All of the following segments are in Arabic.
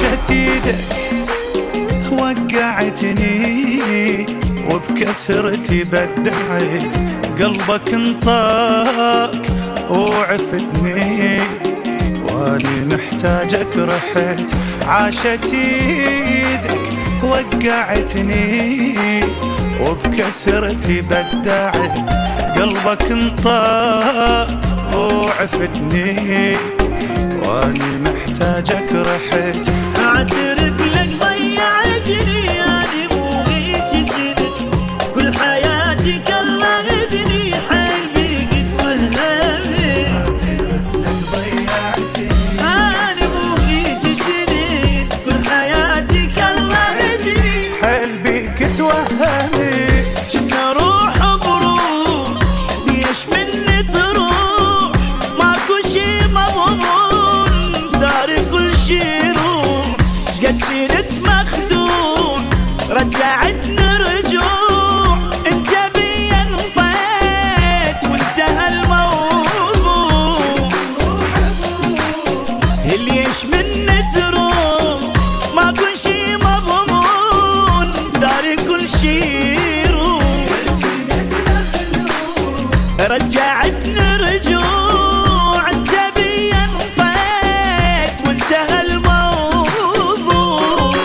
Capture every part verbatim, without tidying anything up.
عاشت ايدك وقعتني وبكسرتي بدعت، قلبك انطاك وعفتني واني محتاجك رحت. عاشت ايدك وقعتني وبكسرتي بدعت، قلبك انطاك وعفتني واني محتاجك رحت. اعترف لك ضيعتني اني مو هيك جنت، كل حياتي كرهتني حلبي قد وهمت. اعترف لك ضيعتني اني مو هيك جنت، كل حياتي كرهتني حلبي قد وهمت. كنا روح بروح ليش مني تروح، ماكو شي مضمون داري كل شي روح. قد كنت مخدوع رجعتني رجوع، انت بي انطيت وانتهى الموضوع. ليش مني تروح ماكو شي مضمون داري كل شي روح. رجعتني رجوع انت بي انطيت وانتهى الموضوع.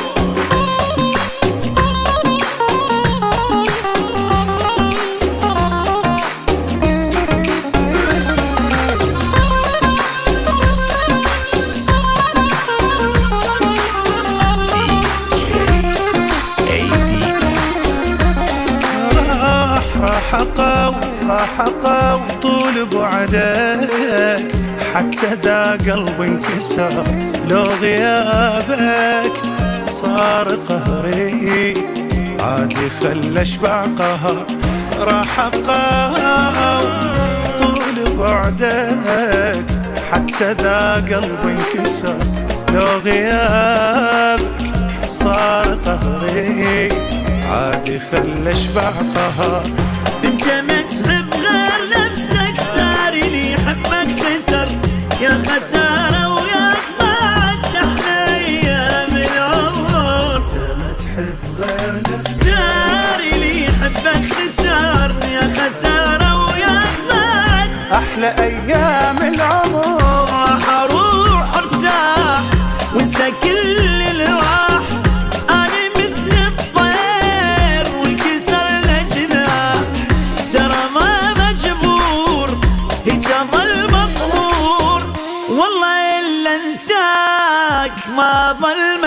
راح راح اقاوم راح اقاوم طول بعدك، حتى ذا قلبي انكسر لو غيابك صار قهري عادي خلى اشبع قهر. راح اقاوم طول بعدك، حتى ذا قلبي انكسر لو غيابك صار قهري عادي خلى اشبع قهر. انت ما تحب غير نفسك داري لي حبك خسر، يا خسارة وياك ضاعت احلى ايام العمر. انت ما تحب غير نفسك داري لي حبك خسر، يا خسارة وياك ضاعت احلى ايام العمر. راح اروح ارتاح وانسى كل الراح، اني مثل الطير وانكسر الجناح. ترى ما مجبور هيك اضل مقهور، والله الا انساك ما ضل